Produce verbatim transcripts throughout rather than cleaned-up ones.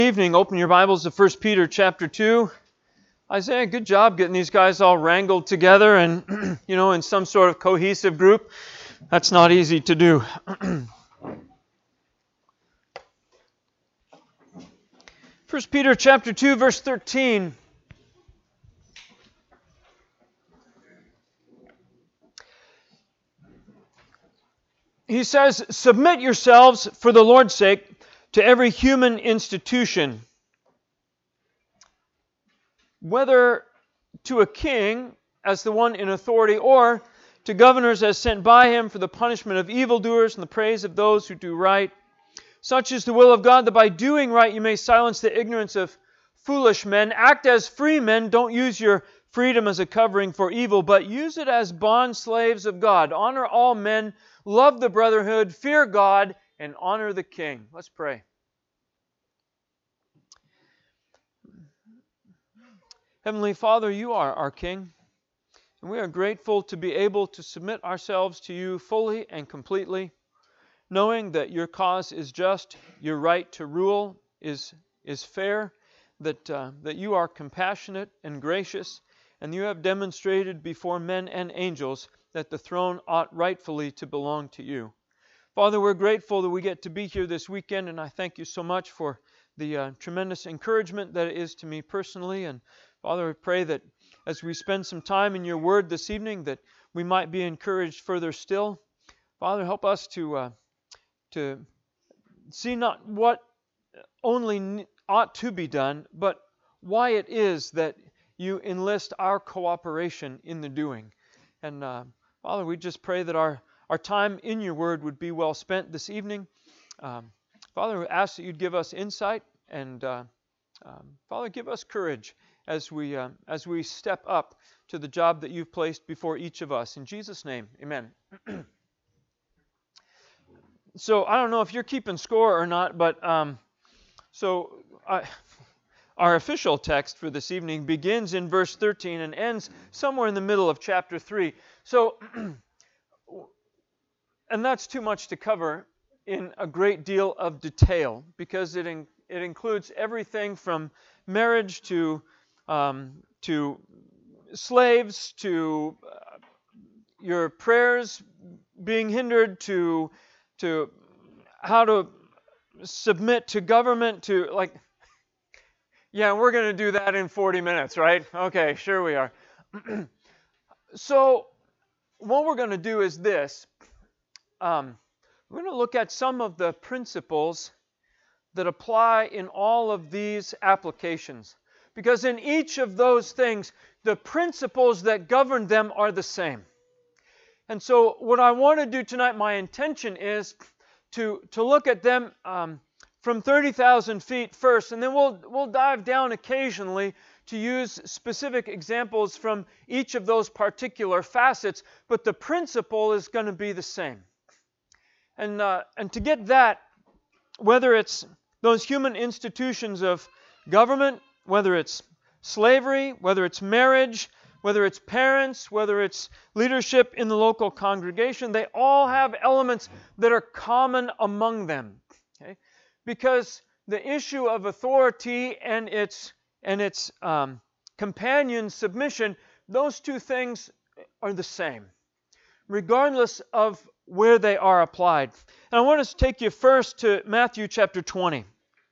Evening, open your Bibles to First Peter chapter two. Isaiah, good job getting these guys all wrangled together and, you know, in some sort of cohesive group. That's not easy to do. First Peter chapter two, verse thirteen. He says, "Submit yourselves for the Lord's sake to every human institution, whether to a king as the one in authority, or to governors as sent by him for the punishment of evildoers and the praise of those who do right. Such is the will of God, that by doing right you may silence the ignorance of foolish men. Act as free men. Don't use your freedom as a covering for evil, but use it as bond slaves of God. Honor all men, love the brotherhood, fear God, and honor the king." Let's pray. Heavenly Father, you are our King, and we are grateful to be able to submit ourselves to you fully and completely, knowing that your cause is just, your right to rule is, is fair, that, uh, that you are compassionate and gracious, and you have demonstrated before men and angels that the throne ought rightfully to belong to you. Father, we're grateful that we get to be here this weekend, and I thank you so much for the uh, tremendous encouragement that it is to me personally. And Father, I pray that as we spend some time in your word this evening, that we might be encouraged further still. Father, help us to uh, to see not what only ought to be done, but why it is that you enlist our cooperation in the doing. And uh, Father, we just pray that our, our time in your word would be well spent this evening. Um, Father, we ask that you'd give us insight, and uh, um, Father, give us courage as we uh, as we step up to the job that you've placed before each of us. In Jesus' name, amen. So I don't know if you're keeping score or not, but um, so I, our official text for this evening begins in verse thirteen and ends somewhere in the middle of chapter three. So, and that's too much to cover in a great deal of detail, because it in, it includes everything from marriage to um, to slaves, to uh, your prayers being hindered, to to how to submit to government, to like, yeah, we're going to do that in forty minutes, right? Okay, sure we are. So what we're going to do is this. Um, we're going to look at some of the principles that apply in all of these applications. Because in each of those things, the principles that govern them are the same. And so what I want to do tonight, my intention is to, to look at them um, from thirty thousand feet first, and then we'll, we'll dive down occasionally to use specific examples from each of those particular facets, but the principle is going to be the same. And, uh, and to get that, whether it's those human institutions of government, whether it's slavery, whether it's marriage, whether it's parents, whether it's leadership in the local congregation, they all have elements that are common among them. Okay? Because the issue of authority and its and its um, companion submission, those two things are the same, regardless of where they are applied. And I want to take you first to Matthew chapter twenty.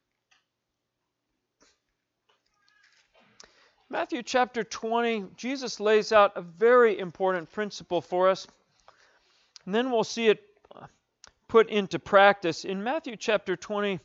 Matthew chapter twenty, Jesus lays out a very important principle for us, and then we'll see it put into practice. In Matthew chapter twenty,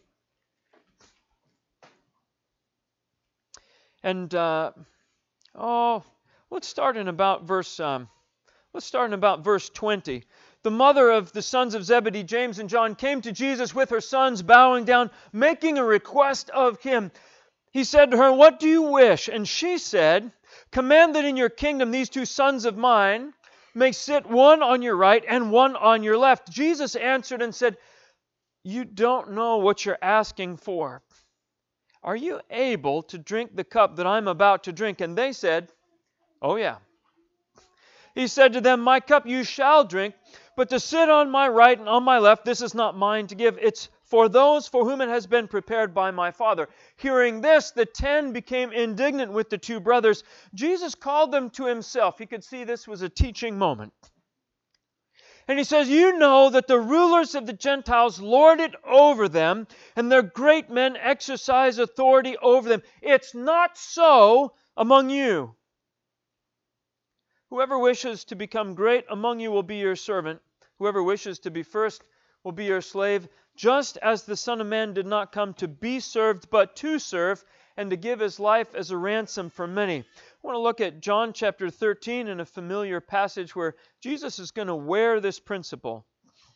and uh, oh, let's start in about verse. Um, let's start in about verse twenty. The mother of the sons of Zebedee, James and John, came to Jesus with her sons, bowing down, making a request of him. He said to her, "What do you wish?" And she said, "Command that in your kingdom these two sons of mine may sit one on your right and one on your left." Jesus answered and said, "You don't know what you're asking for. Are you able to drink the cup that I'm about to drink?" And they said, "Oh yeah." He said to them, "My cup you shall drink, but to sit on my right and on my left, this is not mine to give. It's for those for whom it has been prepared by my Father." Hearing this, the ten became indignant with the two brothers. Jesus called them to himself. He could see this was a teaching moment. And he says, "You know that the rulers of the Gentiles lord it over them, and their great men exercise authority over them. It's not so among you. Whoever wishes to become great among you will be your servant. Whoever wishes to be first will be your slave, just as the Son of Man did not come to be served, but to serve, and to give his life as a ransom for many." I want to look at John chapter thirteen in a familiar passage where Jesus is going to wear this principle.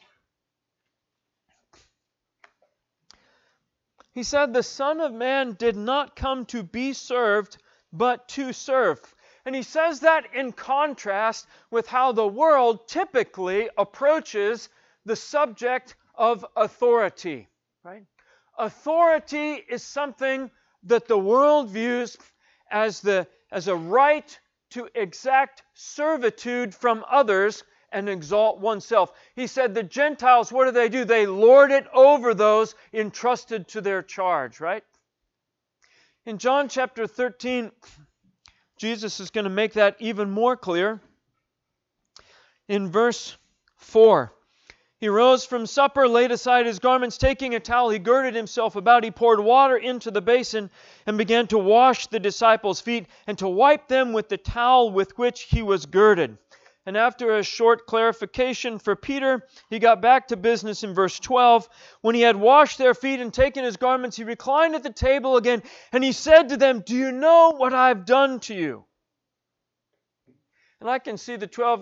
He said, "The Son of Man did not come to be served, but to serve." And he says that in contrast with how the world typically approaches the subject of authority. Right? Authority is something that the world views as, the, as a right to exact servitude from others and exalt oneself. He said the Gentiles, what do they do? They lord it over those entrusted to their charge. Right? In John chapter thirteen, Jesus is going to make that even more clear. In verse four, "He rose from supper, laid aside his garments, taking a towel, he girded himself about, he poured water into the basin, and began to wash the disciples' feet, and to wipe them with the towel with which he was girded." And after a short clarification for Peter, he got back to business in verse twelve. "When he had washed their feet and taken his garments, he reclined at the table again, and he said to them, 'Do you know what I've done to you?'" And I can see the twelve.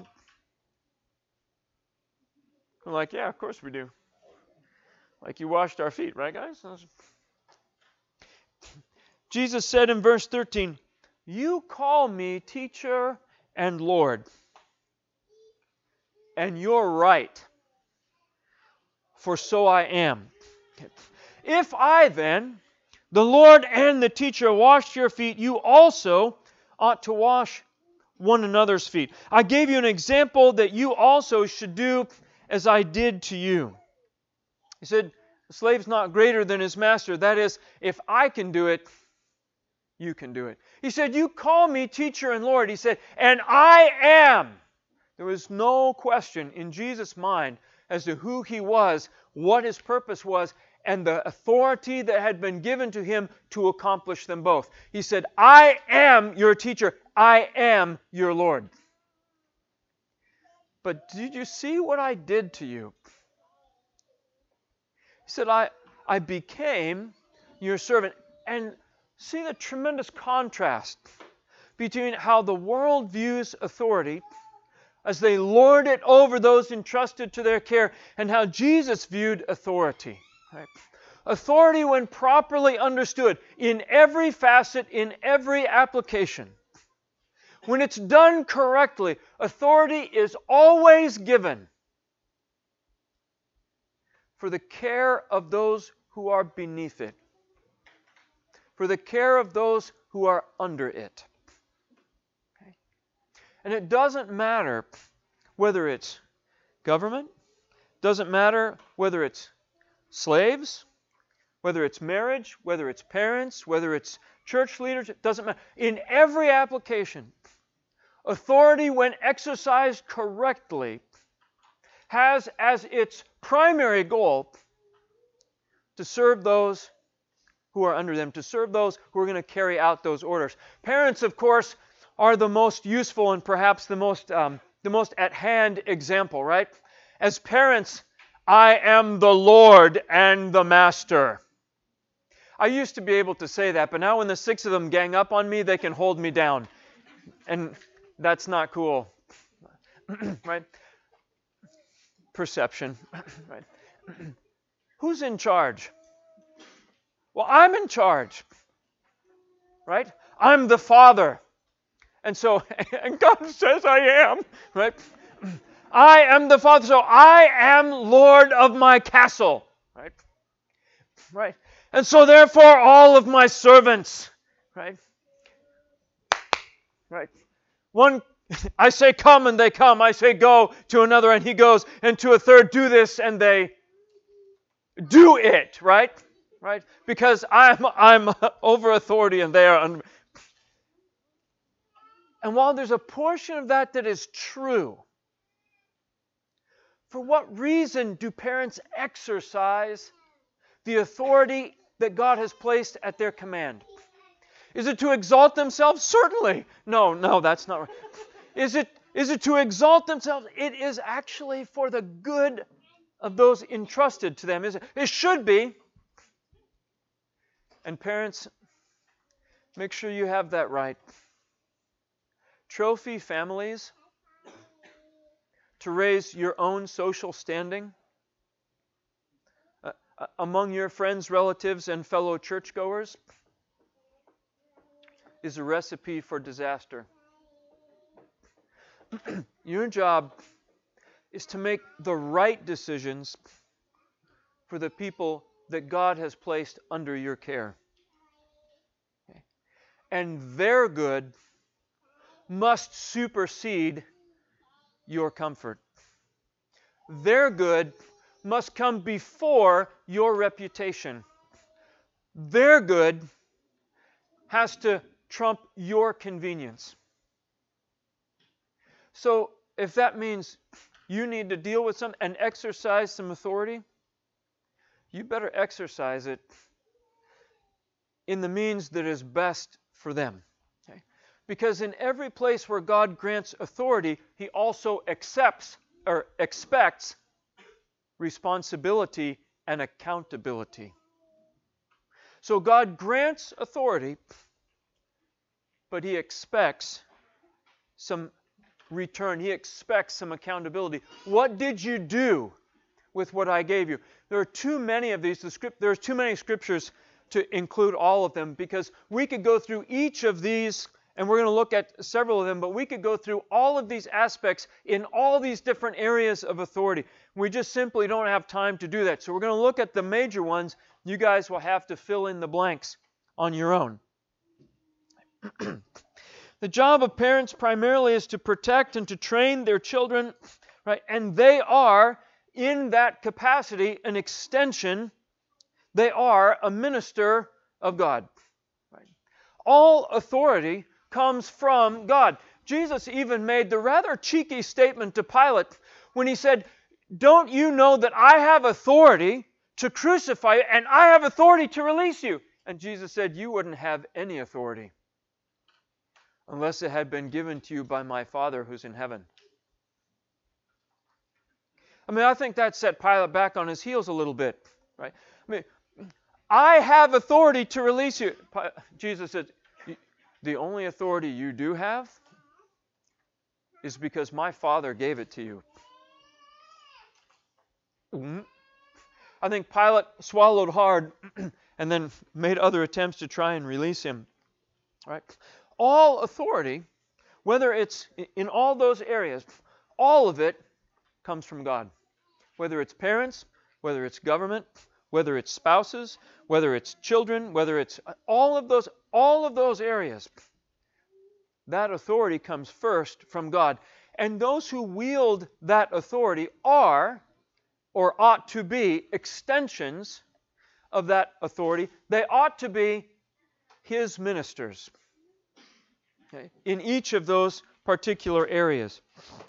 I'm like, "Yeah, of course we do. Like you washed our feet, right, guys?" Jesus said in verse thirteen, "You call me teacher and Lord. And you're right, for so I am. If I then, the Lord and the teacher, washed your feet, you also ought to wash one another's feet. I gave you an example that you also should do as I did to you." He said, "The slave's not greater than his master." That is, if I can do it, you can do it. He said, "You call me teacher and Lord." He said, "And I am." There was no question in Jesus' mind as to who he was, what his purpose was, and the authority that had been given to him to accomplish them both. He said, "I am your teacher. I am your Lord." "But did you see what I did to you?" He said, I, I became your servant. And see the tremendous contrast between how the world views authority as they lord it over those entrusted to their care, and how Jesus viewed authority. Right? Authority, when properly understood, in every facet, in every application, when it's done correctly, authority is always given for the care of those who are beneath it, for the care of those who are under it. And it doesn't matter whether it's government, doesn't matter whether it's slaves, whether it's marriage, whether it's parents, whether it's church leaders, it doesn't matter. In every application, authority, when exercised correctly, has as its primary goal to serve those who are under them, to serve those who are going to carry out those orders. Parents, of course, are the most useful and perhaps the most um, the most at hand example, right? As parents, I am the Lord and the Master. I used to be able to say that, but now when the six of them gang up on me, they can hold me down, and that's not cool, right? Perception, right? Who's in charge? Well, I'm in charge, right? I'm the Father. And so, and God says I am, right? I am the Father, so I am Lord of my castle, right? Right? And so therefore all of my servants, right? Right? One, I say come and they come. I say go to another and he goes. And to a third, do this and they do it, right? Right? Because I'm I'm over authority and they are under. And while there's a portion of that that is true, for what reason do parents exercise the authority that God has placed at their command? Is it to exalt themselves? Certainly. No, no, that's not right. Is it, is it to exalt themselves? It is actually for the good of those entrusted to them. Is it? It should be. And parents, make sure you have that right. Trophy families to raise your own social standing uh, among your friends, relatives, and fellow churchgoers is a recipe for disaster. Your job is to make the right decisions for the people that God has placed under your care. Okay. And their good must supersede your comfort. Their good must come before your reputation. Their good has to trump your convenience. So if that means you need to deal with some and exercise some authority, you better exercise it in the means that is best for them. Okay? Because in every place where God grants authority, He also accepts or expects responsibility and accountability. So God grants authority, but He expects some return. He expects some accountability. What did you do with what I gave you? There are too many of these. The script, there's too many scriptures to include all of them, because we could go through each of these, and we're going to look at several of them, but we could go through all of these aspects in all these different areas of authority. We just simply don't have time to do that. So we're going to look at the major ones. You guys will have to fill in the blanks on your own. The job of parents primarily is to protect and to train their children, right? And they are, in that capacity, an extension. They are a minister of God. Right? All authority comes from God. Jesus even made the rather cheeky statement to Pilate when he said, "Don't you know that I have authority to crucify you, and I have authority to release you?" And Jesus said, "You wouldn't have any authority unless it had been given to you by my Father who's in heaven." I mean, I think that set Pilate back on his heels a little bit, right? I mean, I have authority to release you. Jesus said, the only authority you do have is because my Father gave it to you. I think Pilate swallowed hard and then made other attempts to try and release him. Right? All authority, whether it's in all those areas, all of it comes from God. Whether it's parents, whether it's government, whether it's spouses, whether it's children, whether it's all of those, all of those areas, that authority comes first from God. And those who wield that authority are, or ought to be, extensions of that authority. They ought to be His ministers. Okay? In each of those particular areas.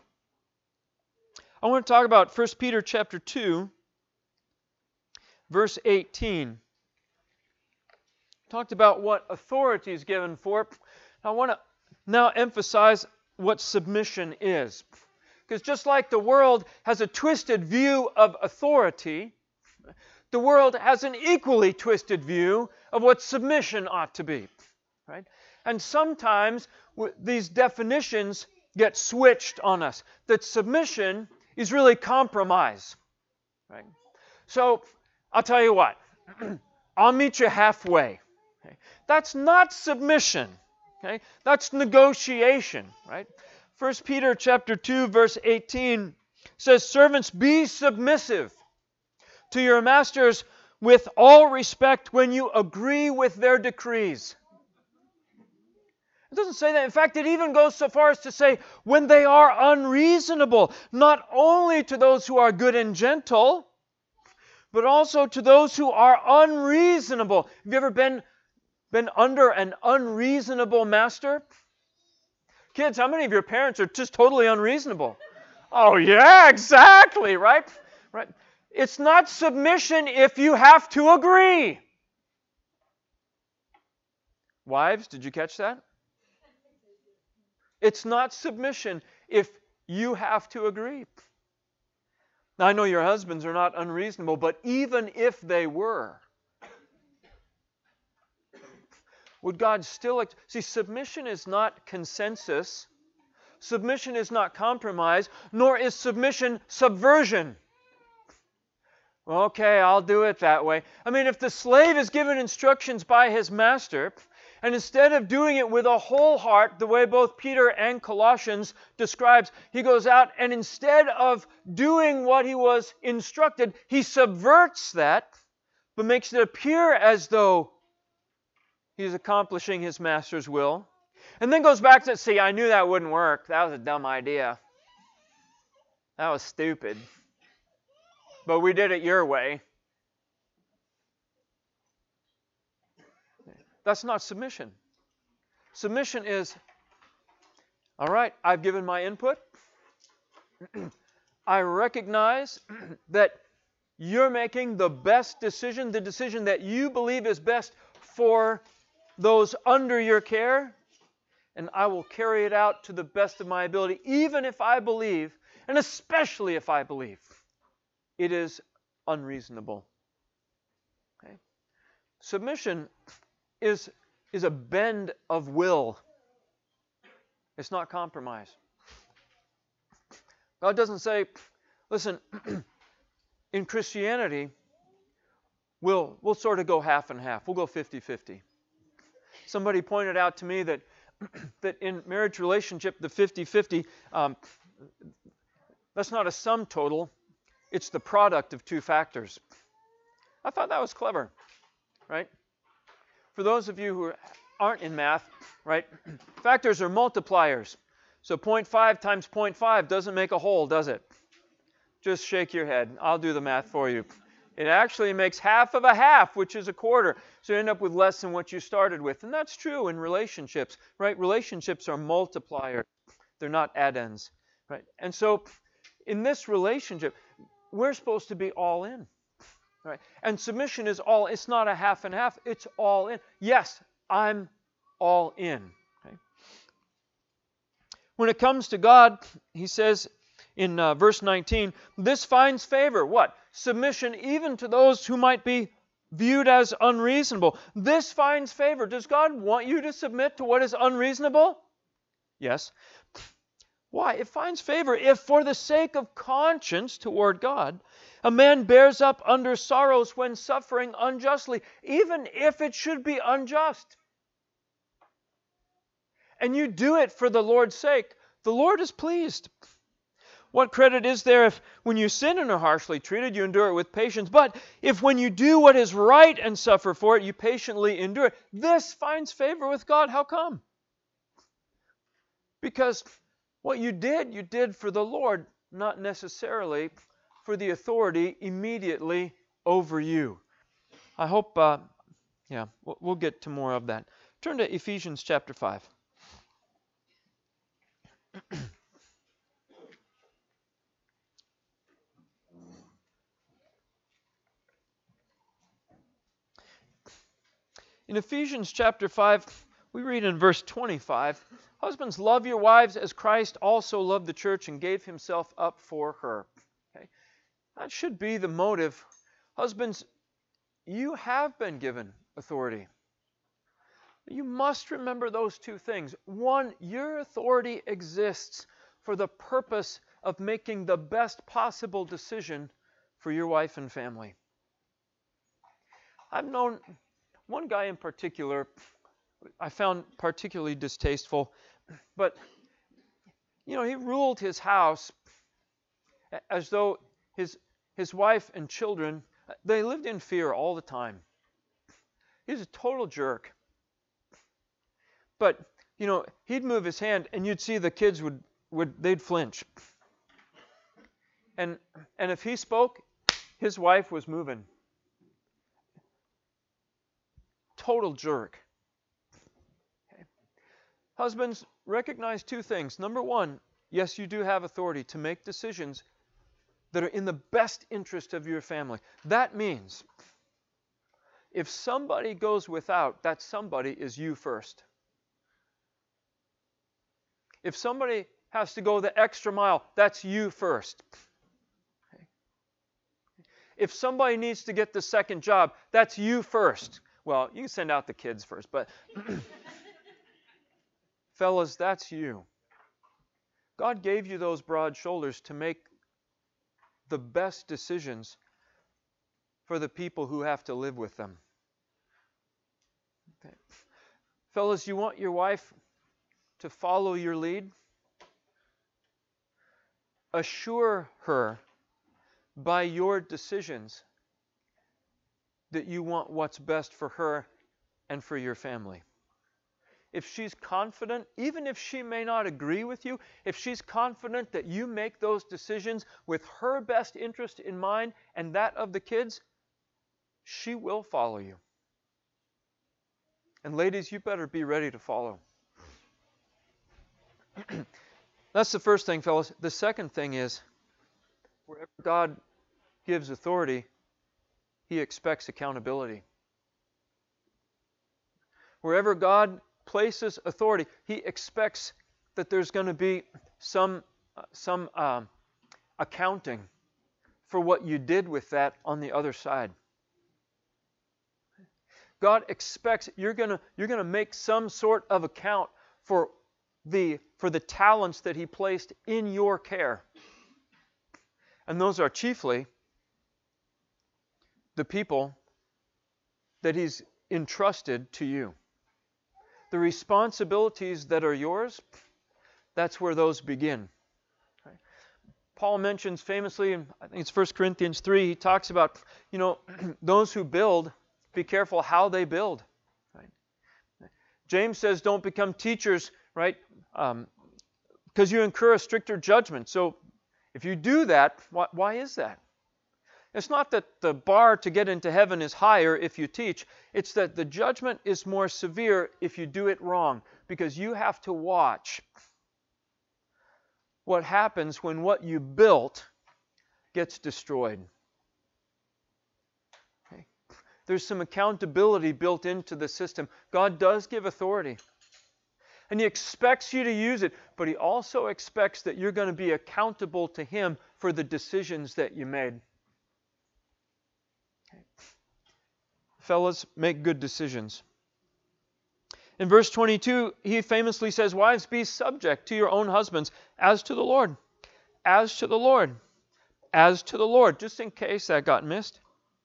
I want to talk about First Peter chapter two, verse eighteen. Talked about what authority is given for. I want to now emphasize what submission is. Because just like the world has a twisted view of authority, the world has an equally twisted view of what submission ought to be. Right? And sometimes w- these definitions get switched on us. That submission is really compromise. Right? So, I'll tell you what. I'll meet you halfway. Okay? That's not submission. Okay? That's negotiation. Right? First Peter chapter two, verse eighteen says, "Servants, be submissive to your masters with all respect when you agree with their decrees." It doesn't say that. In fact, it even goes so far as to say, when they are unreasonable, not only to those who are good and gentle, but also to those who are unreasonable. Have you ever been, been under an unreasonable master? Kids, how many of your parents are just totally unreasonable? Oh, yeah, exactly, right? Right. It's not submission if you have to agree. Wives, did you catch that? It's not submission if you have to agree. Now, I know your husbands are not unreasonable, but even if they were, would God still... See, submission is not consensus. Submission is not compromise, nor is submission subversion. Okay, I'll do it that way. I mean, if the slave is given instructions by his master, and instead of doing it with a whole heart, the way both Peter and Colossians describes, he goes out and instead of doing what he was instructed, he subverts that, but makes it appear as though he's accomplishing his master's will. And then goes back to, see, I knew that wouldn't work. That was a dumb idea. That was stupid. But we did it your way. That's not submission. Submission is, all right, I've given my input. I recognize that you're making the best decision, the decision that you believe is best for those under your care, and I will carry it out to the best of my ability, even if I believe, and especially if I believe, it is unreasonable. Okay? Submission is, is a bend of will. It's not compromise. God doesn't say, listen, in Christianity, we'll, we'll sort of go half and half. We'll go fifty-fifty. Somebody pointed out to me that, that in marriage relationship, the fifty-fifty, um, that's not a sum total. It's the product of two factors. I thought that was clever, right? For those of you who aren't in math, right, factors are multipliers. So zero point five times zero point five doesn't make a whole, does it? Just shake your head. I'll do the math for you. It actually makes half of a half, which is a quarter. So you end up with less than what you started with. And that's true in relationships, right? Relationships are multipliers. They're not add-ins, right? And so in this relationship, we're supposed to be all in, right? And submission is all, it's not a half and half, it's all in. Yes, I'm all in. Okay? When it comes to God, he says in uh, verse nineteen, this finds favor. What? Submission even to those who might be viewed as unreasonable. This finds favor. Does God want you to submit to what is unreasonable? Yes. Why? It finds favor if for the sake of conscience toward God, a man bears up under sorrows when suffering unjustly, even if it should be unjust. And you do it for the Lord's sake. The Lord is pleased. What credit is there if when you sin and are harshly treated, you endure it with patience? But if when you do what is right and suffer for it, you patiently endure it, this finds favor with God. How come? Because what you did, you did for the Lord, not necessarily for the authority immediately over you. I hope, uh, yeah, we'll get to more of that. Turn to Ephesians chapter five. In Ephesians chapter five, we read in verse twenty-five, husbands, love your wives as Christ also loved the church and gave himself up for her. Okay? That should be the motive. Husbands, you have been given authority. You must remember those two things. One, your authority exists for the purpose of making the best possible decision for your wife and family. I've known one guy in particular I found particularly distasteful, but, you know, he ruled his house as though his, his wife and children, they lived in fear all the time. He was a total jerk. But, you know, he'd move his hand and you'd see the kids would, would they'd flinch. And, and if he spoke, his wife was moving. total jerk. Okay. Husbands, recognize two things. Number one, yes, you do have authority to make decisions that are in the best interest of your family. That means if somebody goes without, that somebody is you first. If somebody has to go the extra mile, that's you first. Okay. If somebody needs to get the second job, that's you first. Well, you can send out the kids first, but fellas, that's you. God gave you those broad shoulders to make the best decisions for the people who have to live with them. Okay. Fellas, you want your wife to follow your lead? Assure her by your decisions that you want what's best for her and for your family. If she's confident, even if she may not agree with you, if she's confident that you make those decisions with her best interest in mind and that of the kids, she will follow you. And ladies, you better be ready to follow. That's the first thing, fellas. The second thing is, wherever God gives authority, He expects accountability. Wherever God places authority, He expects that there's going to be some, uh, some um, accounting for what you did with that on the other side. God expects you're going to you're going to make some sort of account for the for the talents that He placed in your care. And those are chiefly the people that He's entrusted to you. The responsibilities that are yours, that's where those begin. Okay. Paul mentions famously, in I think it's First Corinthians three, he talks about, you know, those who build, be careful how they build. Right? James says don't become teachers, right, um, because you incur a stricter judgment. So if you do that, why, why is that? It's not that the bar to get into heaven is higher if you teach. It's that the judgment is more severe if you do it wrong, because you have to watch what happens when what you built gets destroyed. Okay. There's some accountability built into the system. God does give authority, and He expects you to use it, but He also expects that you're going to be accountable to Him for the decisions that you made. Fellas, make good decisions. In verse twenty-two, he famously says, wives, be subject to your own husbands as to the Lord. As to the Lord. As to the Lord. Just in case that got missed.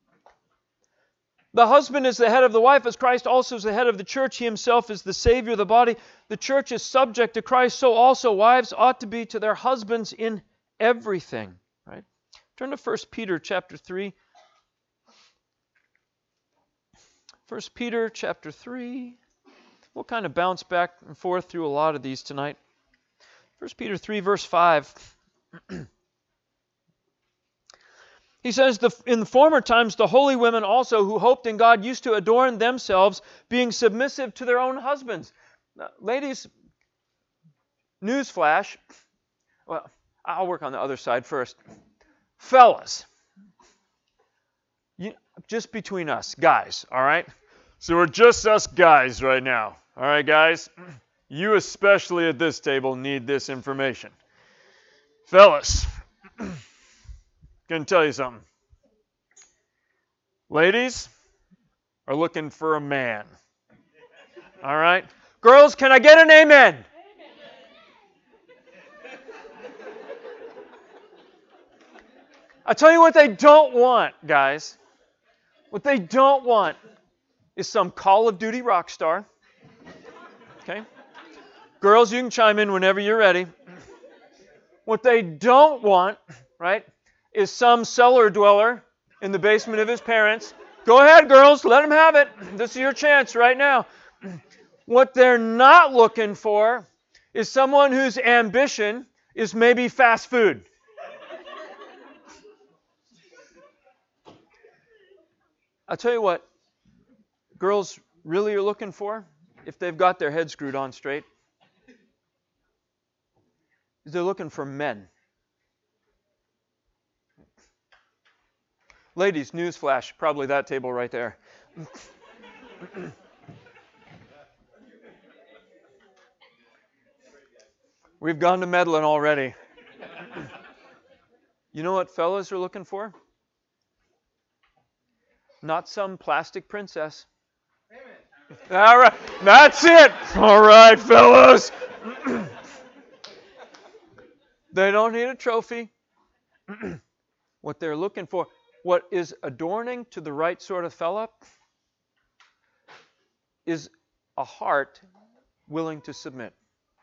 The husband is the head of the wife, as Christ also is the head of the church. He Himself is the Savior of the body. The church is subject to Christ, so also wives ought to be to their husbands in everything. Right? Turn to First Peter chapter three. First Peter chapter three. We'll kind of bounce back and forth through a lot of these tonight. First Peter three, verse five. He says, in the former times the holy women also who hoped in God used to adorn themselves, being submissive to their own husbands. Now, ladies, newsflash. Well, I'll work on the other side first. Fellas, you, just between us, guys, all right? So we're just us guys right now. All right, guys? You especially at this table need this information. Fellas, gonna tell you something. Ladies are looking for a man. All right? Girls, can I get an amen? I'll tell you what they don't want, guys. What they don't want is some Call of Duty rock star. Okay? Girls, you can chime in whenever you're ready. What they don't want, right, is some cellar dweller in the basement of his parents. Go ahead, girls, let them have it. This is your chance right now. What they're not looking for is someone whose ambition is maybe fast food. I'll tell you what, girls, really are looking for, if they've got their head screwed on straight, is they're looking for men. Ladies, newsflash, probably that table right there. We've gone to meddling already. You know what fellas are looking for? Not some plastic princess. All right, that's it. All right, fellas. They don't need a trophy. What they're looking for, what is adorning to the right sort of fella, is a heart willing to submit.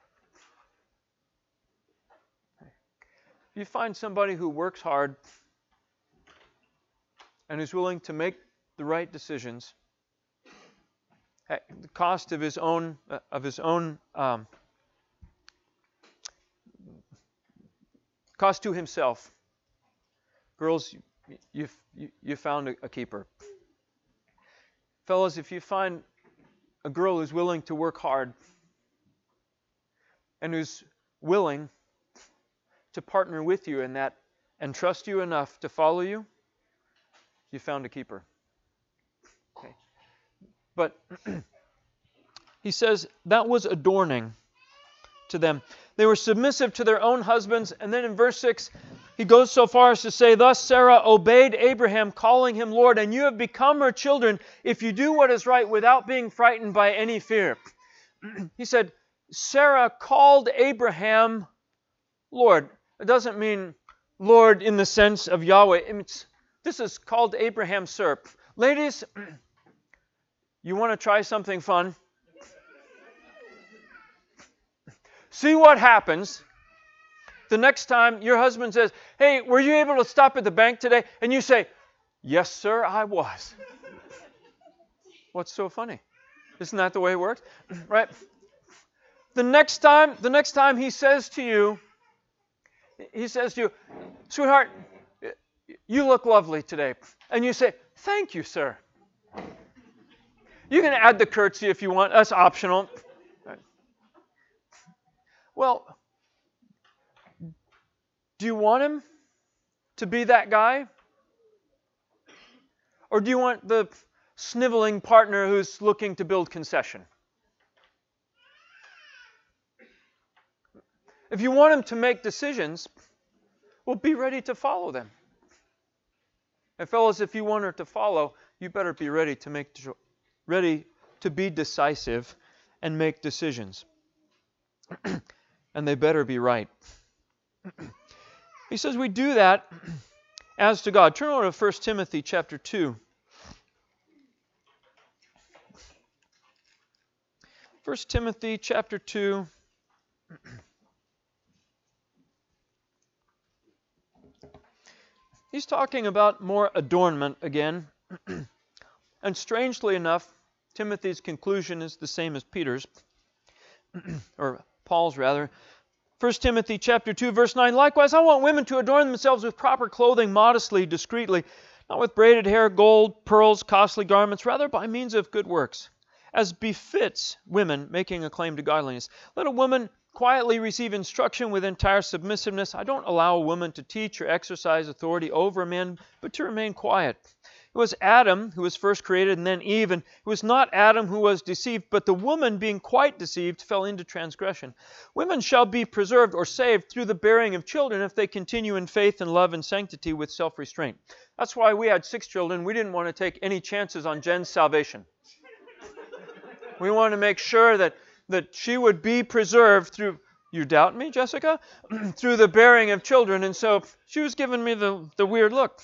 If you find somebody who works hard and is willing to make the right decisions at the cost of his own uh, of his own um, cost to himself, girls, you you've, you you found a, a keeper. Fellas, if you find a girl who's willing to work hard and who's willing to partner with you in that and trust you enough to follow you, you found a keeper. Okay. But he says that was adorning to them. They were submissive to their own husbands. And then in verse six, he goes so far as to say, thus Sarah obeyed Abraham, calling him Lord, and you have become her children if you do what is right without being frightened by any fear. He said, Sarah called Abraham Lord. It doesn't mean Lord in the sense of Yahweh. It's, this is called Abraham, sir. Ladies, you want to try something fun? See what happens the next time your husband says, hey, were you able to stop at the bank today? And you say, yes, sir, I was. What's so funny? Isn't that the way it works? Right? The next time, the next time he says to you, he says to you, sweetheart, you look lovely today. And you say, thank you, sir. You can add the curtsy if you want. That's optional. Well, do you want him to be that guy? Or do you want the sniveling partner who's looking to build concession? If you want him to make decisions, well, be ready to follow them. And fellas, if you want her to follow, you better be ready to make ready to be decisive and make decisions. And they better be right. He says we do that as to God. Turn over to First Timothy chapter two. First Timothy chapter two. He's talking about more adornment again. And strangely enough, Timothy's conclusion is the same as Peter's, or Paul's rather. First Timothy chapter two, verse nine, likewise, I want women to adorn themselves with proper clothing, modestly, discreetly, not with braided hair, gold, pearls, costly garments, rather by means of good works, as befits women making a claim to godliness. Let a woman quietly receive instruction with entire submissiveness. I don't allow a woman to teach or exercise authority over men, but to remain quiet. It was Adam who was first created, and then Eve, and it was not Adam who was deceived, but the woman, being quite deceived, fell into transgression. Women shall be preserved or saved through the bearing of children if they continue in faith and love and sanctity with self-restraint. That's why we had six children. We didn't want to take any chances on Jen's salvation. We wanted to make sure that, that she would be preserved through, you doubt me, Jessica? through the bearing of children, and so she was giving me the, the weird look.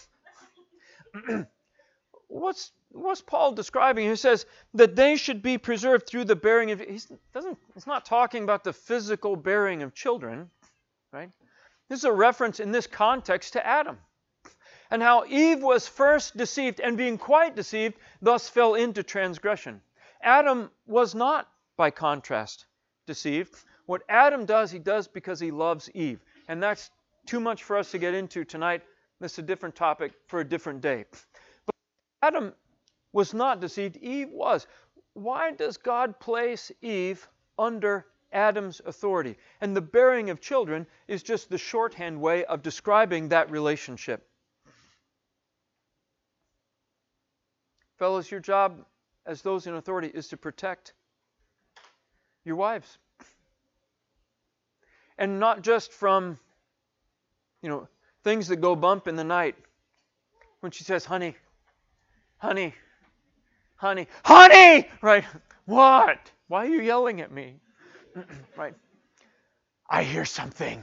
What's what's Paul describing? He says that they should be preserved through the bearing of. He doesn't. He's not talking about the physical bearing of children, right? This is a reference in this context to Adam, and how Eve was first deceived, and being quite deceived, thus fell into transgression. Adam was not, by contrast, deceived. What Adam does, he does because he loves Eve, and that's too much for us to get into tonight. This is a different topic for a different day. Adam was not deceived. Eve was. why does God place Eve under Adam's authority? And the bearing of children is just the shorthand way of describing that relationship. Fellows, your job as those in authority is to protect your wives. And not just from, you know, things that go bump in the night. When she says, honey, honey, honey, honey! Right? What? Why are you yelling at me? Right? I hear something.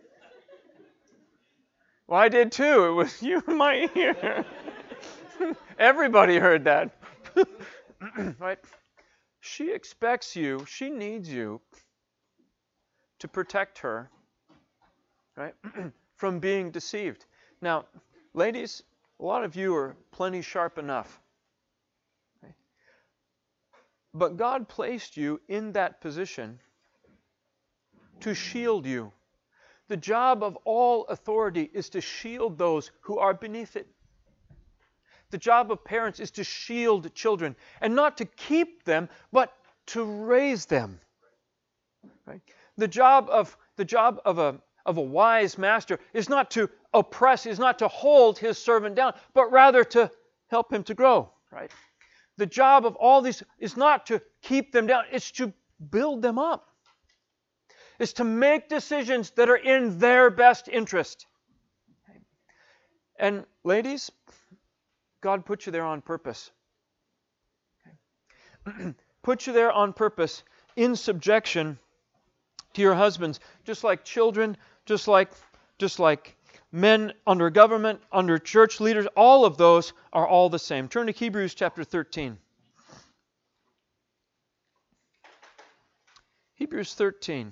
Well, I did too. It was you in my ear. Everybody heard that. Right? She expects you, she needs you to protect her, right, from being deceived. Now, ladies, a lot of you are plenty sharp enough. Okay? But God placed you in that position to shield you. The job of all authority is to shield those who are beneath it. The job of parents is to shield children, and not to keep them, but to raise them. Right? The job of the job of a of a wise master is not to oppress, is not to hold his servant down, but rather to help him to grow. Right? The job of all these is not to keep them down; it's to build them up. It's to make decisions that are in their best interest. And ladies, God put you there on purpose. Okay. Put you there on purpose, in subjection to your husbands, just like children, just like, just like men under government, under church leaders. All of those are all the same. Turn to Hebrews chapter thirteen. Hebrews thirteen.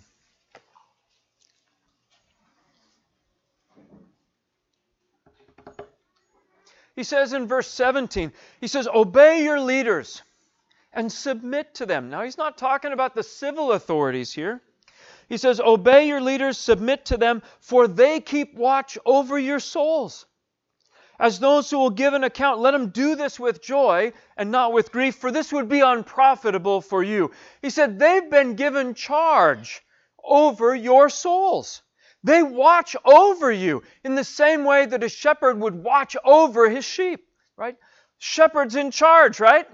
He says in verse seventeen, he says, obey your leaders and submit to them. Now, he's not talking about the civil authorities here. He says, obey your leaders, submit to them, for they keep watch over your souls. As those who will give an account, let them do this with joy and not with grief, for this would be unprofitable for you. He said, they've been given charge over your souls. They watch over you in the same way that a shepherd would watch over his sheep, right? Shepherd's in charge, right?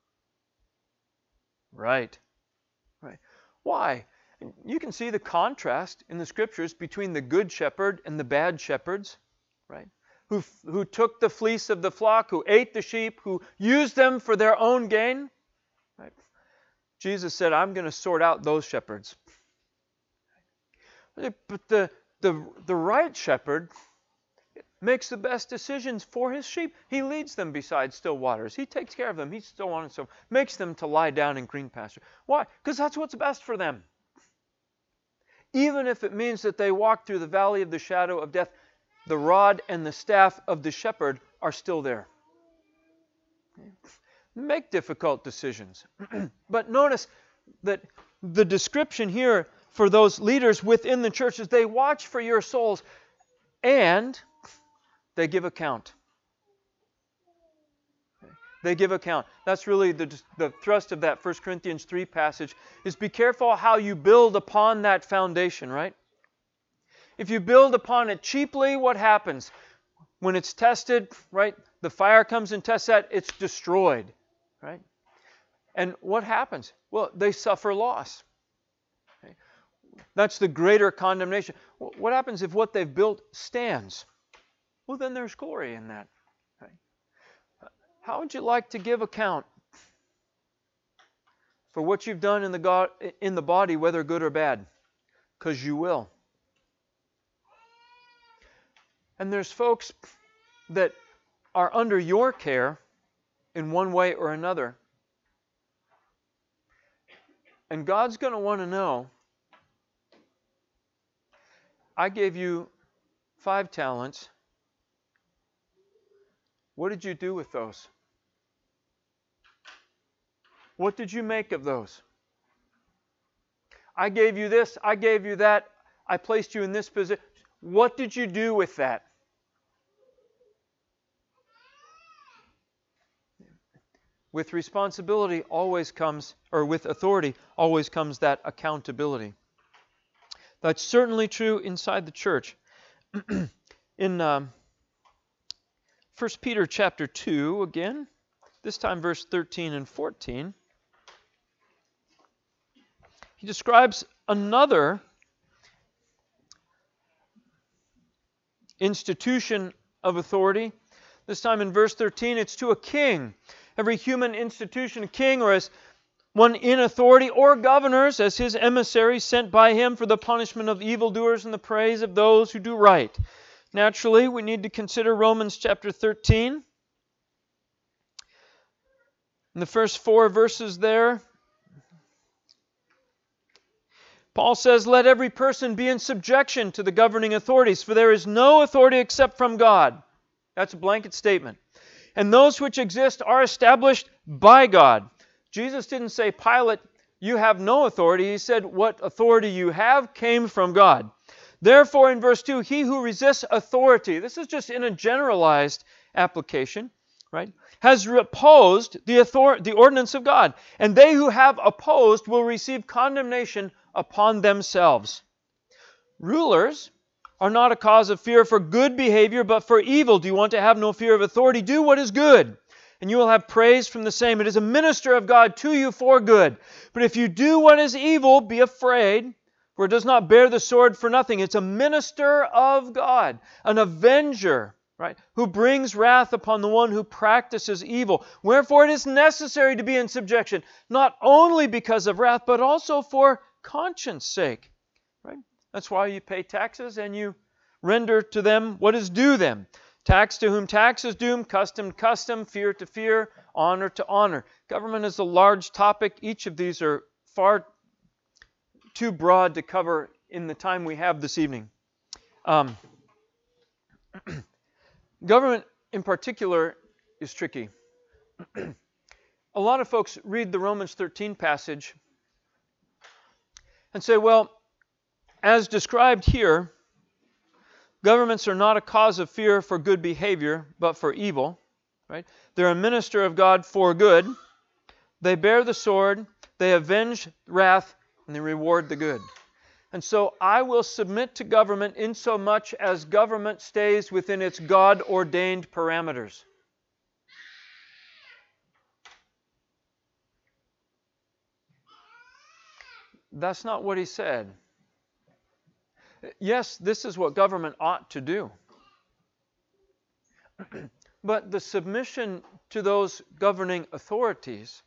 Right. Right. Why? You can see the contrast in the scriptures between the good shepherd and the bad shepherds, right? Who, who took the fleece of the flock, who ate the sheep, who used them for their own gain. Right? Jesus said, I'm going to sort out those shepherds. But the, the, the right shepherd makes the best decisions for his sheep. He leads them beside still waters. He takes care of them. He so on and so on. Makes them to lie down in green pasture. Why? Because that's what's best for them. Even if it means that they walk through the valley of the shadow of death, the rod and the staff of the shepherd are still there. Make difficult decisions. But notice that the description here for those leaders within the church is they watch for your souls and they give account. They give account. That's really the, the thrust of that First Corinthians three passage, is be careful how you build upon that foundation, right? If you build upon it cheaply, what happens? When it's tested, right, the fire comes and tests that, it's destroyed, right? And what happens? Well, they suffer loss. Okay? That's the greater condemnation. What happens if what they've built stands? Well, then there's glory in that. Okay? How would you like to give account for what you've done in the God, in the body, whether good or bad? Because you will. And there's folks that are under your care in one way or another. And God's going to want to know, I gave you five talents. What did you do with those? What did you make of those? I gave you this, I gave you that, I placed you in this position. What did you do with that? with responsibility always comes, or with authority always comes that accountability. That's certainly true inside the church. In um, First Peter chapter two, again, this time verse thirteen and fourteen, he describes another institution of authority. This time in verse thirteen, it's to a king. Every human institution, a king, or as one in authority, or governors as his emissaries sent by him for the punishment of evildoers and the praise of those who do right. Naturally, we need to consider Romans chapter thirteen. In the first four verses there, Paul says, "Let every person be in subjection to the governing authorities, for there is no authority except from God." That's a blanket statement. "And those which exist are established by God." Jesus didn't say, "Pilate, you have no authority." He said, "What authority you have came from God." Therefore, in verse two, he who resists authority, this is just in a generalized application, right, has opposed the, author- the ordinance of God. And they who have opposed will receive condemnation upon themselves. Rulers are not a cause of fear for good behavior, but for evil. Do you want to have no fear of authority? Do what is good, and you will have praise from the same. It is a minister of God to you for good. But if you do what is evil, be afraid, for it does not bear the sword for nothing. It's a minister of God, an avenger, right, who brings wrath upon the one who practices evil. Wherefore it is necessary to be in subjection, not only because of wrath, but also for conscience sake. Right? That's why you pay taxes and you render to them what is due them. Tax to whom tax is due, custom to custom, fear to fear, honor to honor. Government is a large topic. Each of these are far too broad to cover in the time we have this evening. Um, government in particular is tricky. A lot of folks read the Romans thirteen passage and say, well, as described here, governments are not a cause of fear for good behavior, but for evil. Right? They're a minister of God for good. They bear the sword, they avenge wrath, and they reward the good. And so I will submit to government insomuch as government stays within its God-ordained parameters. That's not what he said. Yes, this is what government ought to do. But the submission to those governing authorities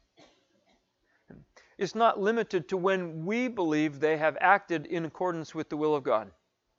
is not limited to when we believe they have acted in accordance with the will of God.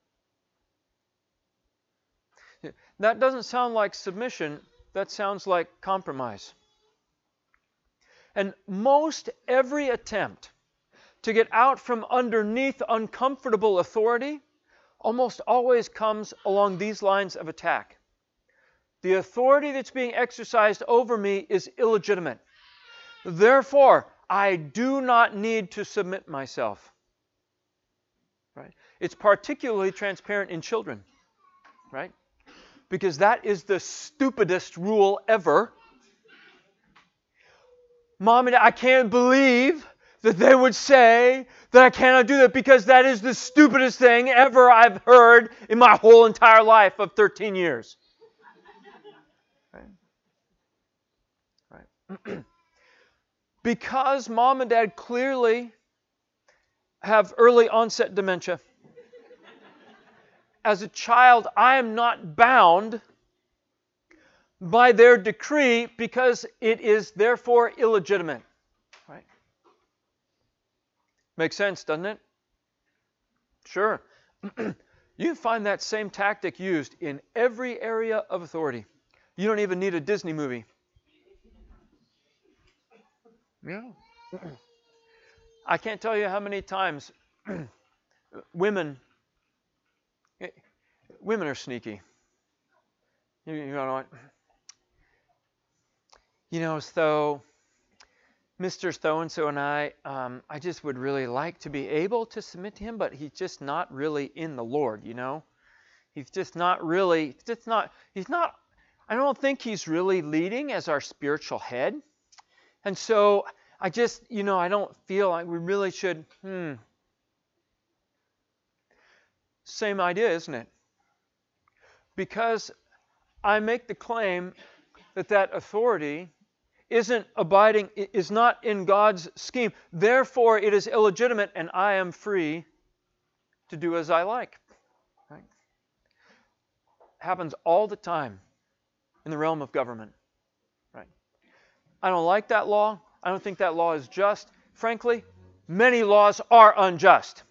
That doesn't sound like submission. That sounds like compromise. And most every attempt to get out from underneath uncomfortable authority almost always comes along these lines of attack. The authority that's being exercised over me is illegitimate. Therefore, I do not need to submit myself. Right? It's particularly transparent in children, right? Because that is the stupidest rule ever. Mom and Dad, I can't believe that they would say that I cannot do that because that is the stupidest thing ever I've heard in my whole entire life of thirteen years. Right? Right. Because mom and dad clearly have early onset dementia, as a child, I am not bound by their decree because it is therefore illegitimate. Right? Makes sense, doesn't it? Sure. You find that same tactic used in every area of authority. You don't even need a Disney movie. Yeah. I can't tell you how many times women women are sneaky. You, you know what? You know, so Mister So-and-so and I, um, I just would really like to be able to submit to him, but he's just not really in the Lord, you know? He's just not really, he's just not, he's not, I don't think he's really leading as our spiritual head. And so I just, you know, I don't feel like we really should, hmm. Same idea, isn't it? Because I make the claim that that authority isn't abiding, is not in God's scheme. Therefore, it is illegitimate, and I am free to do as I like. Right? Happens all the time in the realm of government. Right? I don't like that law. I don't think that law is just. Frankly, many laws are unjust.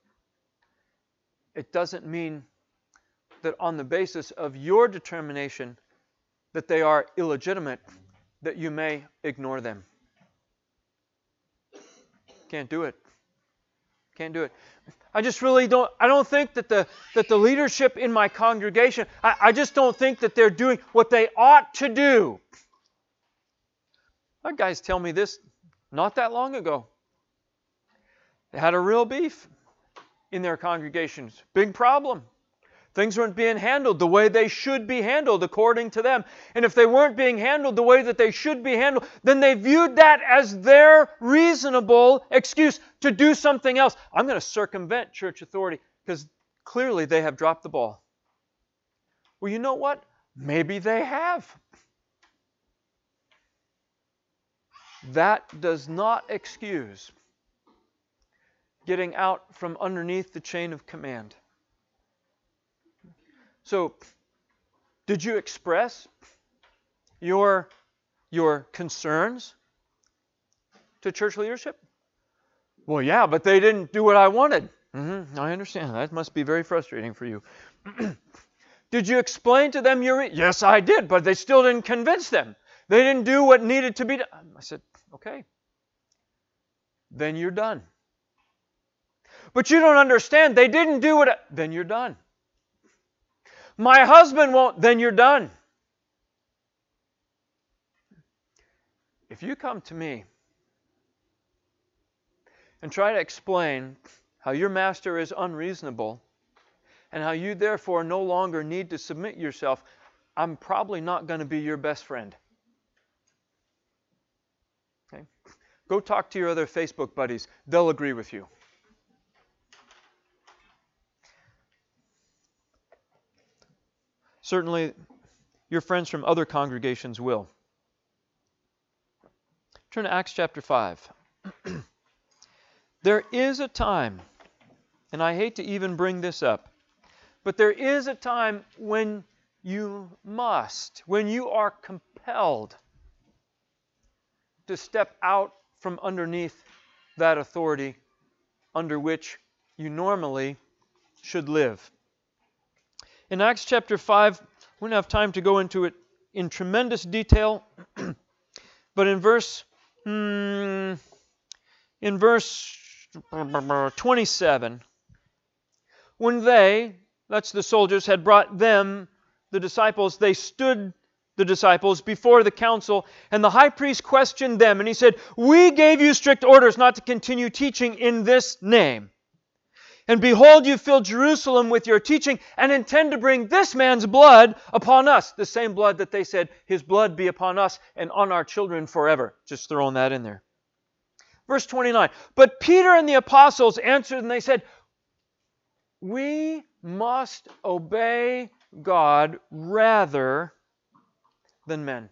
It doesn't mean that on the basis of your determination that they are illegitimate, that you may ignore them. Can't do it. Can't do it. I just really don't, I don't think that the, that the leadership in my congregation, I, I just don't think that they're doing what they ought to do. I had guys tell me this not that long ago. They had a real beef in their congregations. Big problem. Things weren't being handled the way they should be handled according to them. And if they weren't being handled the way that they should be handled, then they viewed that as their reasonable excuse to do something else. I'm going to circumvent church authority because clearly they have dropped the ball. Well, you know what? Maybe they have. That does not excuse getting out from underneath the chain of command. So, did you express your, your concerns to church leadership? Well, yeah, but they didn't do what I wanted. Mm-hmm, I understand. That must be very frustrating for you. Did you explain to them your... Re- yes, I did, but they still didn't convince them. They didn't do what needed to be done. I said, okay. Then you're done. But you don't understand. They didn't do what... I- then you're done. My husband won't, then you're done. If you come to me and try to explain how your master is unreasonable and how you therefore no longer need to submit yourself, I'm probably not going to be your best friend. Okay? Go talk to your other Facebook buddies. They'll agree with you. Certainly, your friends from other congregations will. Turn to Acts chapter five. There is a time, and I hate to even bring this up, but there is a time when you must, when you are compelled to step out from underneath that authority under which you normally should live. In Acts chapter five, we don't have time to go into it in tremendous detail, but in verse hmm, in verse twenty-seven, when they, that's the soldiers, had brought them, the disciples, they stood, the disciples, before the council, and the high priest questioned them, and he said, "We gave you strict orders not to continue teaching in this name. And behold, you fill Jerusalem with your teaching and intend to bring this man's blood upon us." The same blood that they said, "His blood be upon us and on our children forever." Just throwing that in there. Verse twenty-nine. But Peter and the apostles answered and they said, "We must obey God rather than men."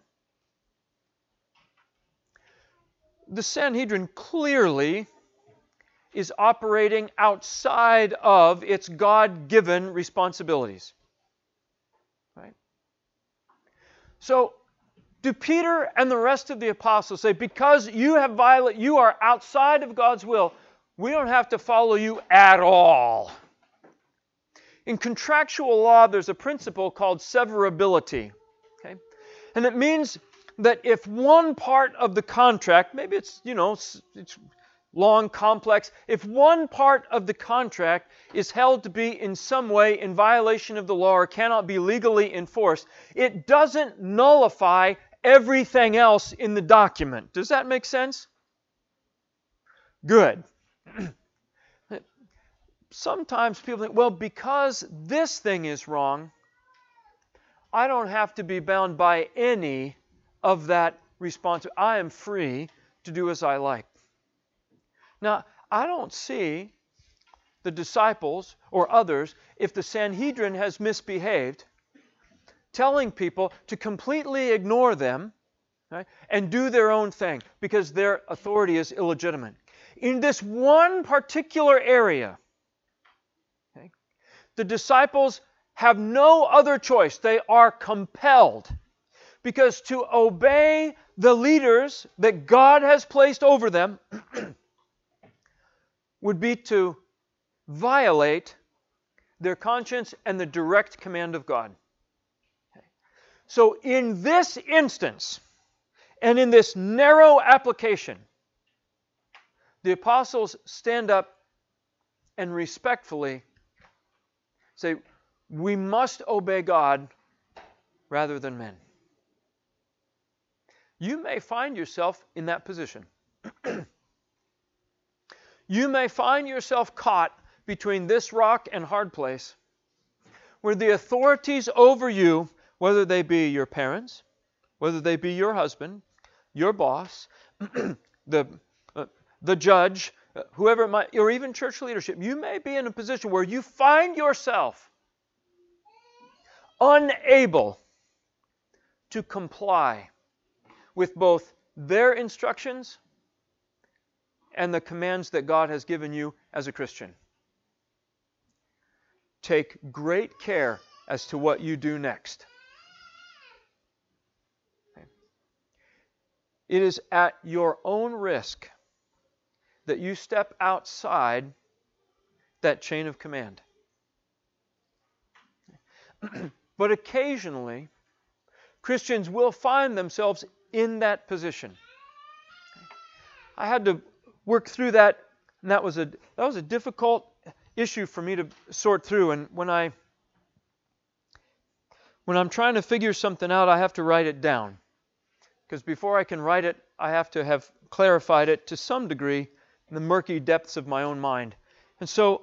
The Sanhedrin clearly is operating outside of its God-given responsibilities. Right? So, do Peter and the rest of the apostles say, because you have violated, you are outside of God's will, we don't have to follow you at all? In contractual law, there's a principle called severability. Okay? And it means that if one part of the contract, maybe it's, you know, it's, it's long, complex. If one part of the contract is held to be in some way in violation of the law or cannot be legally enforced, it doesn't nullify everything else in the document. Does that make sense? Good. Sometimes people think, well, because this thing is wrong, I don't have to be bound by any of that responsibility. I am free to do as I like. Now, I don't see the disciples or others, if the Sanhedrin has misbehaved, telling people to completely ignore them, right, and do their own thing because their authority is illegitimate. In this one particular area, okay, the disciples have no other choice. They are compelled, because to obey the leaders that God has placed over them would be to violate their conscience and the direct command of God. Okay. So in this instance, and in this narrow application, the apostles stand up and respectfully say, we must obey God rather than men. You may find yourself in that position. You may find yourself caught between this rock and hard place, where the authorities over you, whether they be your parents, whether they be your husband, your boss, the, uh, the judge, uh, whoever it might, or even church leadership, you may be in a position where you find yourself unable to comply with both their instructions and the commands that God has given you as a Christian. Take great care as to what you do next. Okay. It is at your own risk that you step outside that chain of command. But occasionally, Christians will find themselves in that position. I had to work through that, and that was a that was a difficult issue for me to sort through. And when I when I'm trying to figure something out, I have to write it down, because before I can write it, I have to have clarified it to some degree in the murky depths of my own mind. And so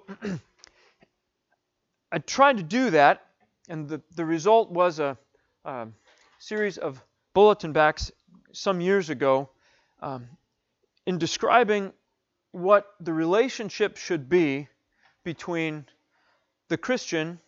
I tried to do that, and the, the result was a, a series of bulletin backs some years ago um, in describing what the relationship should be between the Christian,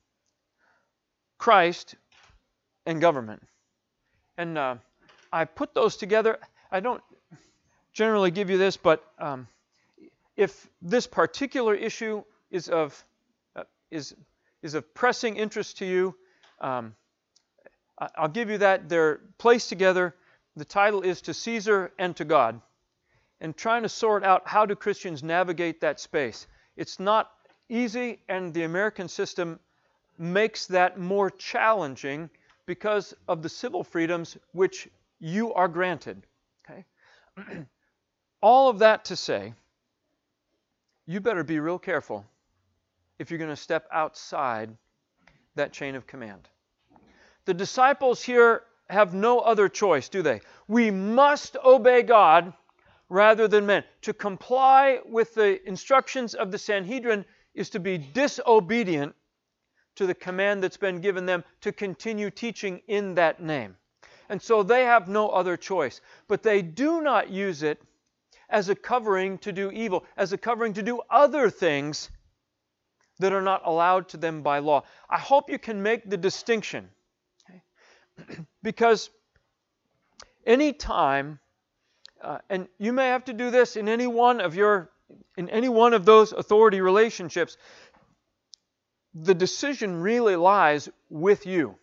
Christ, and government. And uh, I put those together. I don't generally give you this, but um, if this particular issue is of uh, is is of pressing interest to you, um, I'll give you that. They're placed together. The title is To Caesar and to God, and trying to sort out how do Christians navigate that space. It's not easy, and the American system makes that more challenging because of the civil freedoms which you are granted. Okay? All of that to say, you better be real careful if you're going to step outside that chain of command. The disciples here have no other choice, do they? We must obey God rather than men. To comply with the instructions of the Sanhedrin is to be disobedient to the command that's been given them to continue teaching in that name. And so they have no other choice. But they do not use it as a covering to do evil, as a covering to do other things that are not allowed to them by law. I hope you can make the distinction. Okay? Because any time, uh, and you may have to do this in any one of your, in any one of those authority relationships, the decision really lies with you.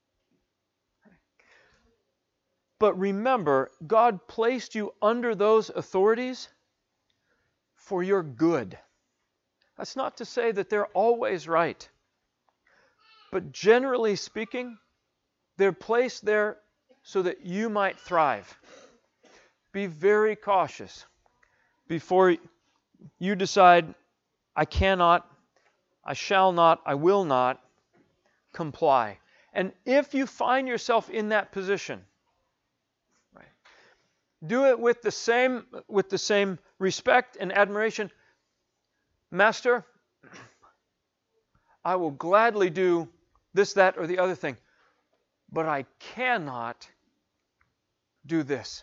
But remember, God placed you under those authorities for your good. That's not to say that they're always right. But generally speaking, they're placed there so that you might thrive. Be very cautious before you decide, I cannot, I shall not, I will not comply. And if you find yourself in that position, right, do it with the same with the same respect and admiration. Master, I will gladly do this, that, or the other thing, but I cannot do this.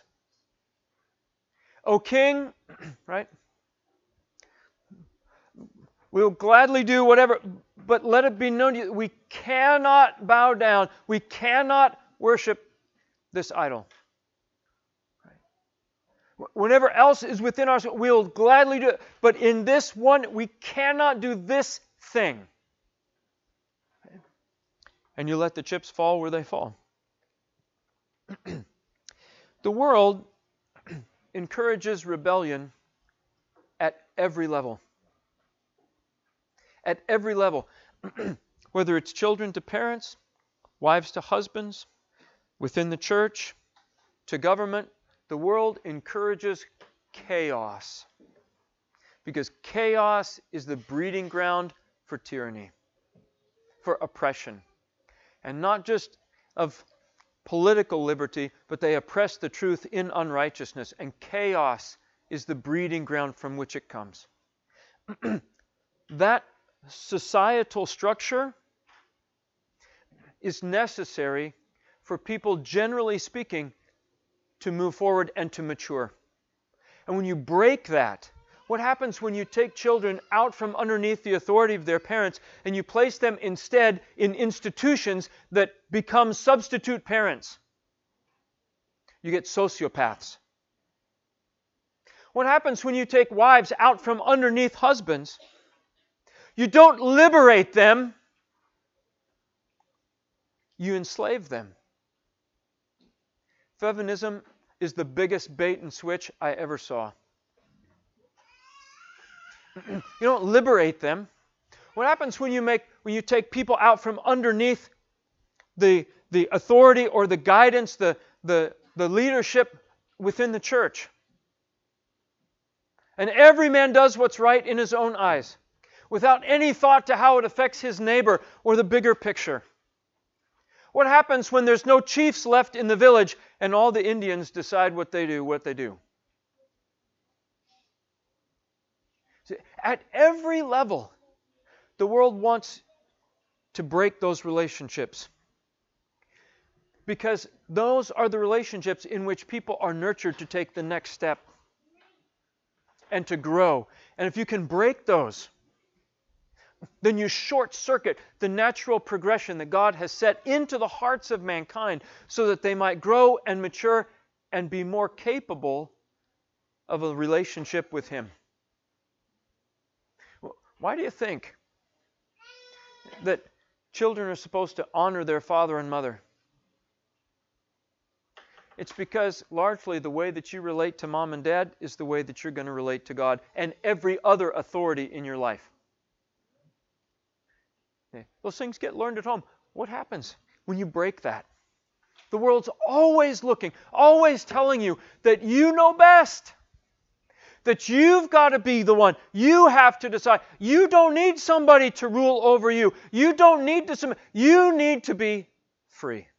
O king, right? We'll gladly do whatever, but let it be known to you, we cannot bow down. We cannot worship this idol. Right? Whatever else is within us, we'll gladly do it. But in this one, we cannot do this thing. And you let the chips fall where they fall. The world encourages rebellion at every level. At every level. Whether it's children to parents, wives to husbands, within the church, to government, the world encourages chaos. Because chaos is the breeding ground for tyranny, for oppression. And not just of political liberty, but they oppress the truth in unrighteousness. And chaos is the breeding ground from which it comes. That societal structure is necessary for people, generally speaking, to move forward and to mature. And when you break that, what happens when you take children out from underneath the authority of their parents and you place them instead in institutions that become substitute parents? You get sociopaths. What happens when you take wives out from underneath husbands? You don't liberate them. You enslave them. Feminism is the biggest bait and switch I ever saw. You don't liberate them. What happens when you make when you take people out from underneath the, the authority or the guidance, the, the, the leadership within the church? And every man does what's right in his own eyes, without any thought to how it affects his neighbor or the bigger picture. What happens when there's no chiefs left in the village and all the Indians decide what they do, what they do? See, at every level, the world wants to break those relationships. Because those are the relationships in which people are nurtured to take the next step and to grow. And if you can break those, then you short circuit the natural progression that God has set into the hearts of mankind so that they might grow and mature and be more capable of a relationship with Him. Why do you think that children are supposed to honor their father and mother? It's because largely the way that you relate to mom and dad is the way that you're going to relate to God and every other authority in your life. Those things get learned at home. What happens when you break that? The world's always looking, always telling you that you know best. That you've got to be the one. You have to decide. You don't need somebody to rule over you. You don't need to submit. You need to be free.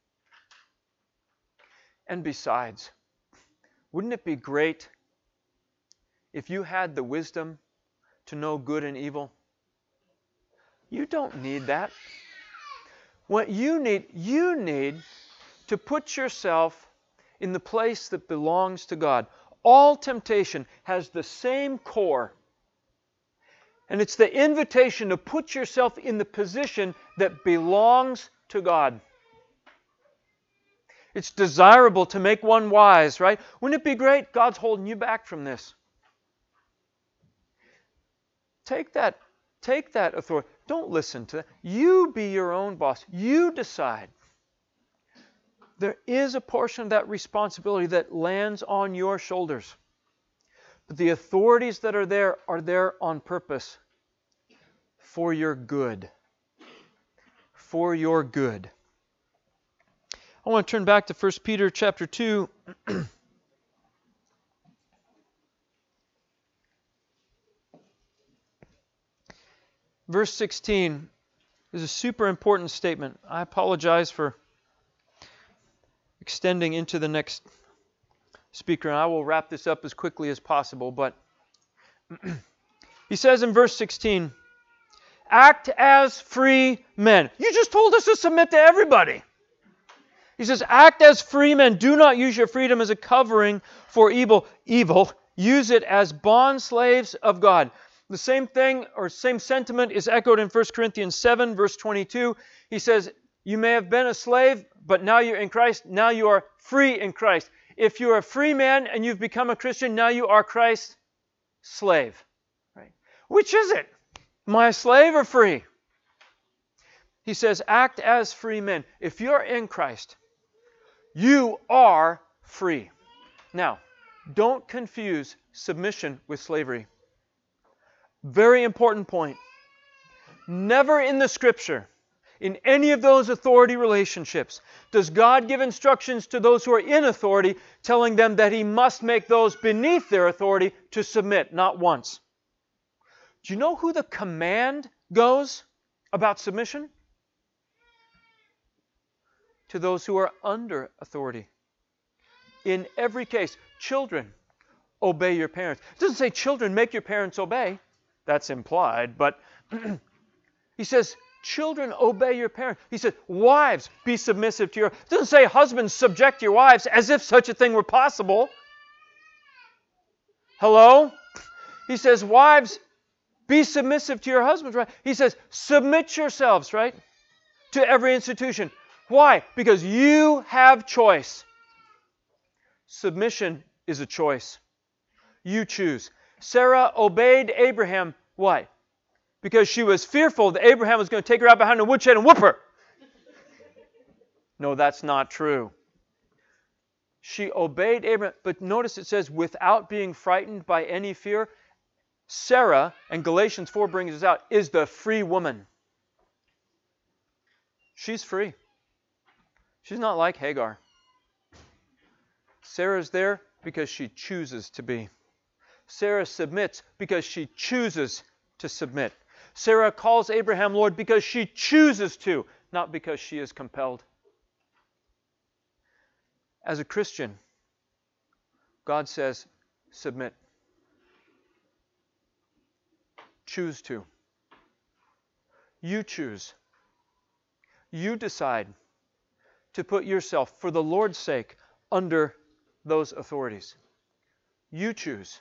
And besides, wouldn't it be great if you had the wisdom to know good and evil? You don't need that. What you need, you need to put yourself in the place that belongs to God. All temptation has the same core. And it's the invitation to put yourself in the position that belongs to God. It's desirable to make one wise, right? Wouldn't it be great? God's holding you back from this. Take that, take that authority. Don't listen to that. You be your own boss. You decide. There is a portion of that responsibility that lands on your shoulders. But the authorities that are there are there on purpose. For your good. For your good. I want to turn back to First Peter chapter two. Verse sixteen is a super important statement. I apologize for extending into the next speaker, and I will wrap this up as quickly as possible. But he says in verse sixteen, act as free men. You just told us to submit to everybody. He says, act as free men. Do not use your freedom as a covering for evil. Evil. Use it as bond slaves of God. The same thing or same sentiment is echoed in First Corinthians seven, verse twenty-two. He says, you may have been a slave, but now you're in Christ. Now you are free in Christ. If you're a free man and you've become a Christian, now you are Christ's slave. Right? Which is it? Am I a slave or free? He says, act as free men. If you're in Christ, you are free. Now, don't confuse submission with slavery. Very important point. Never in the Scripture, in any of those authority relationships, does God give instructions to those who are in authority, telling them that He must make those beneath their authority to submit. Not once. Do you know who the command goes about submission? To those who are under authority. In every case, children, obey your parents. It doesn't say, children, make your parents obey. That's implied, but he says, children, obey your parents. He said, wives, be submissive to your... It doesn't say, husbands, subject your wives, as if such a thing were possible. Hello? He says, wives, be submissive to your husbands, right? He says, submit yourselves, right, to every institution. Why? Because you have choice. Submission is a choice. You choose. Sarah obeyed Abraham. Why? Because she was fearful that Abraham was going to take her out behind a woodshed and whoop her. No, that's not true. She obeyed Abraham, but notice it says, without being frightened by any fear. Sarah, and Galatians four brings us out, is the free woman. She's free. She's not like Hagar. Sarah's there because she chooses to be. Sarah submits because she chooses to submit. Sarah calls Abraham Lord because she chooses to, not because she is compelled. As a Christian, God says, submit. Choose to. You choose. You decide to put yourself, for the Lord's sake, under those authorities. You choose.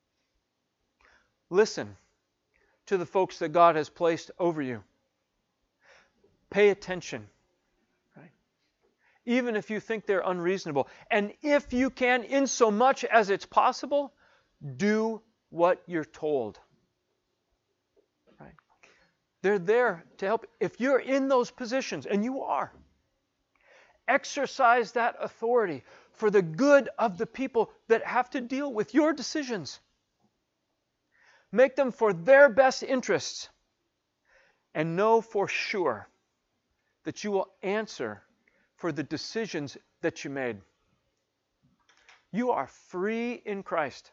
Listen to the folks that God has placed over you. Pay attention. Right? Even if you think they're unreasonable. And if you can, in so much as it's possible, do what you're told. Right? They're there to help. If you're in those positions, and you are, exercise that authority for the good of the people that have to deal with your decisions. Make them for their best interests. And know for sure that you will answer for the decisions that you made. You are free in Christ.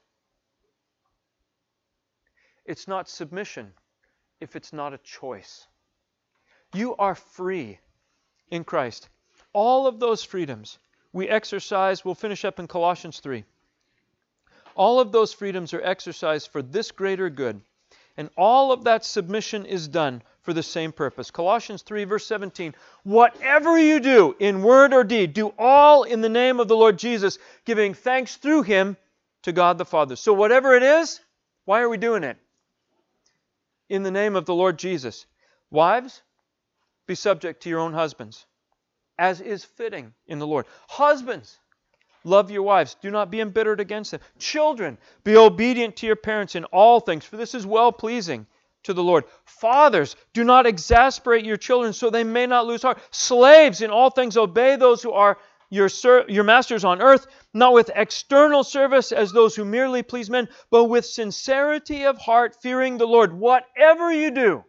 It's not submission if it's not a choice. You are free in Christ. All of those freedoms we exercise, we'll finish up in Colossians three. All of those freedoms are exercised for this greater good. And all of that submission is done for the same purpose. Colossians three, verse seventeen. Whatever you do, in word or deed, do all in the name of the Lord Jesus, giving thanks through Him to God the Father. So whatever it is, why are we doing it? In the name of the Lord Jesus. Wives, be subject to your own husbands, as is fitting in the Lord. Husbands, love your wives. Do not be embittered against them. Children, be obedient to your parents in all things, for this is well-pleasing to the Lord. Fathers, do not exasperate your children so they may not lose heart. Slaves, in all things obey those who are your, ser- your masters on earth, not with external service as those who merely please men, but with sincerity of heart, fearing the Lord. Whatever you do,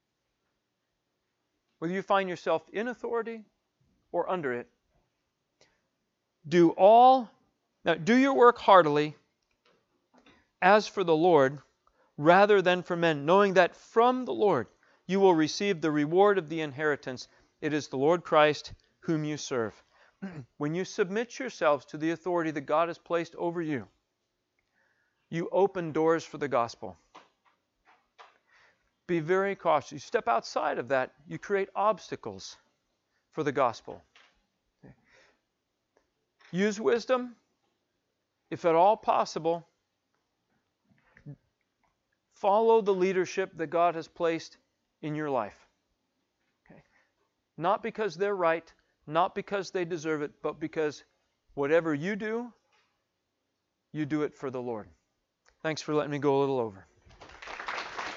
whether you find yourself in authority or under it, do all, now do your work heartily as for the Lord rather than for men, knowing that from the Lord you will receive the reward of the inheritance. It is the Lord Christ whom you serve. When you submit yourselves to the authority that God has placed over you, you open doors for the gospel. Be very cautious. You step outside of that, you create obstacles for the gospel. use wisdom. If at all possible, follow the leadership that God has placed in your life. Okay? Not because they're right, not because they deserve it, but because whatever you do, you do it for the Lord. Thanks for letting me go a little over.